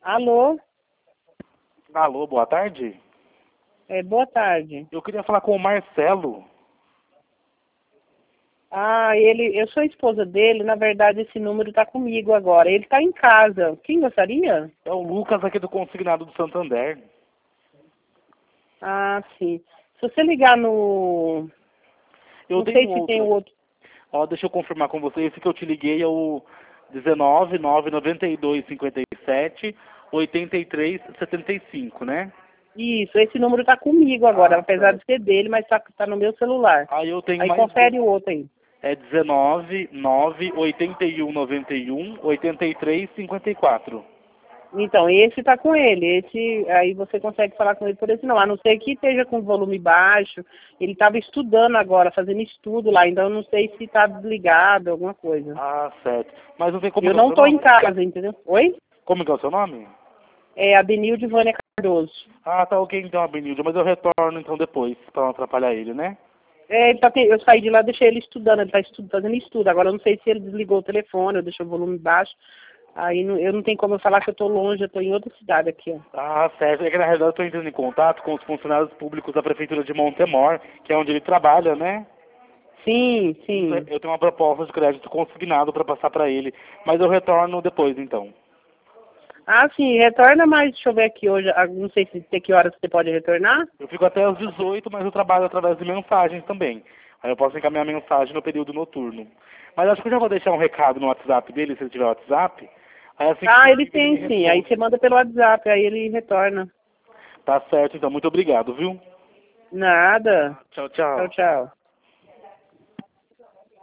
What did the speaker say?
Alô? Alô, boa tarde. Boa tarde. Eu queria falar com o Marcelo. Eu sou a esposa dele, na verdade esse número está comigo agora. Ele está em casa. Quem gostaria? É o Lucas aqui do Consignado do Santander. Ah, sim. Se você ligar no... Eu Não tenho sei um se tem o outro. outro. Ó, deixa eu confirmar com você. Esse que eu te liguei é o 19 992 57 83 75, né? Isso, esse número está comigo agora, apesar Certo. de ser dele, mas está no meu celular. Aí eu tenho Aí mais confere o outro aí. É 19 9 81 91 83 54. Então, esse está com ele. Esse, aí você consegue falar com ele por esse não. A não ser que esteja com volume baixo. Ele estava estudando agora, fazendo estudo lá. Então, eu não sei se está desligado, alguma coisa. Ah, certo. Mas não tem como Eu que é o não seu estou em nome? casa, entendeu? Oi? Como que é o seu nome? É a Benilde Vânia Cardoso. Ah, tá ok então, Benildo. Mas eu retorno então depois, pra não atrapalhar ele, né? Eu saí de lá, deixei ele estudando. Ele está fazendo estudo. Agora, eu não sei se ele desligou o telefone, ou deixou o volume baixo. Aí, eu não tenho como eu falar que eu estou longe, eu estou em outra cidade aqui, ó. Ah, certo. É que na realidade eu estou entrando em contato com os funcionários públicos da Prefeitura de Montemor, que é onde ele trabalha, né? Sim, Isso, sim. eu tenho uma proposta de crédito consignado para passar para ele. Mas eu retorno depois, então. Ah, sim, retorna, mas deixa eu ver aqui hoje. Não sei se até que horas você pode retornar. Eu fico até às 18, mas eu trabalho através de mensagens também. Aí eu posso encaminhar mensagem no período noturno. Mas acho que eu já vou deixar um recado no WhatsApp dele, se ele tiver WhatsApp. Aí assim que Ele possível ele me tem sim. Aí você responde. manda pelo WhatsApp, aí ele retorna. Tá certo, então. Muito obrigado, viu? Nada. Tchau, Tchau, tchau. tchau.